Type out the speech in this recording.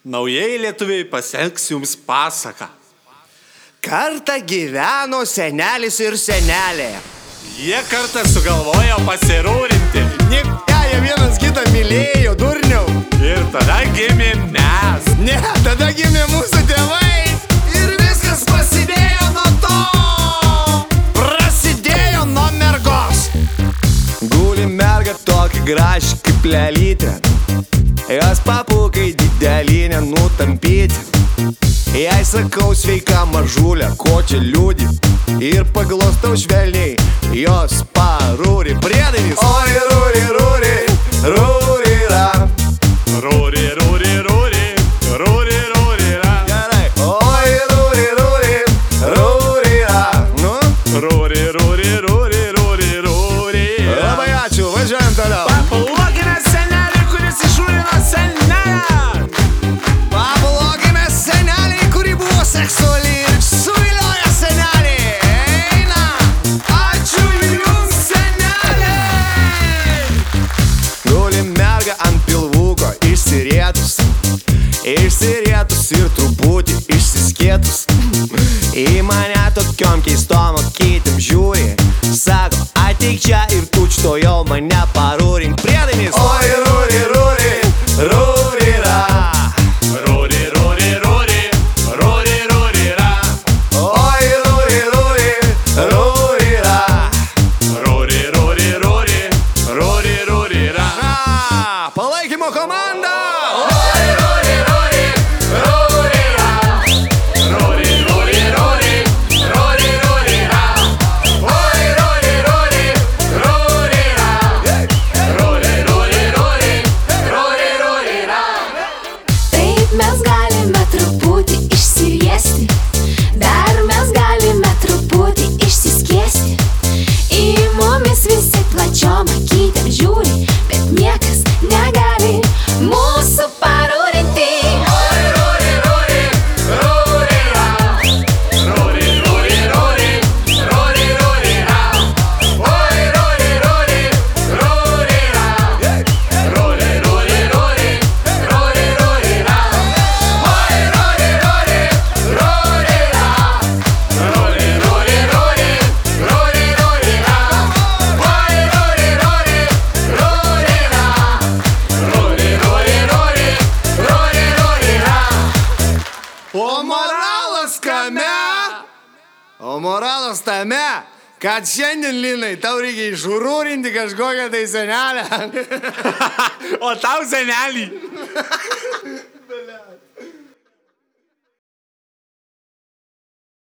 Naujieji lietuviai pasielgs jums pasaką. Kartą gyveno senelis ir senelė. Jie kartą sugalvojo pasirūrinti. Jie vienas kitą mylėjo, durniau. Ir tada gimė mes. Ne, tada gimė mūsų tėvai. Ir viskas prasidėjo nuo to. Prasidėjo nuo mergos. Guli merga tokia graži kaip lelytė. Jos papukai didelį nenutampyti. Jei sakau sveika mažulė, ko čia liūdi. Ir paglostau švelniai jos parūri. Priedainis. Oi, rūri, rūri, rūri ra. Rūri, rūri, rūri, rūri, rūri ra. Gerai. Oi, rūri, rūri, rūri ra. Nu? Rūri, rūri, rūri, rūri, rūri ra. Labai ačiū, važiuojam toliau. Paplokime senelį, kuris išrūrino senelę. Paplokime senelį, kuri buvo seksuali ir suvilioja senelį. Eina. Ačiū jums, senelė. Guli merga ant pilvuko išsirietus. Išsirietus ir truputį išsiskėtus. Į mane tokiom keistom akytėm žiūri. Sako, ateik čia ir tučtojau mane parūrink. Priedainis. Oi, rūri, rūri, rūri ra. Rūri, rūri, rūri, rūri, rūri ra. Oi, rūri, rūri, rūri ra. Rūri, rūri, rūri, rūri, rūri ra. Palaikymo komanda. Rūri, rūri, rūri, rūri ra. Rūri, rūri, rūri, rūri, rūri ra. Oi, rūri, rūri, rūri ra. Rūri, rūri, rūri, rūri, rūri ra. Taip mes galime truputį išsiriesti, dar mes galime truputį išsiskiesti. Į mumis visi plačiom akytėm žiūri, bet niekas negali mūsų parūrinti. Oi, rūri, rūri, rūri ra. Rūri, rūri, rūri, rūri, rūri ra. Oi, rūri, rūri, rūri ra. Rūri, rūri, rūri, rūri, rūri ra. Oi, rūri, rūri, rūri ra. Rūri, rūri, rūri, rūri, rūri ra. Oi, rūri, rūri, rūri ra. Rūri, rūri, rūri, rūri, rūri ra. O moralas kame? O moralas tame, kad šiandien, Linai, tau reikia išrūrinti kažkokią tai senelę. O tau senelį.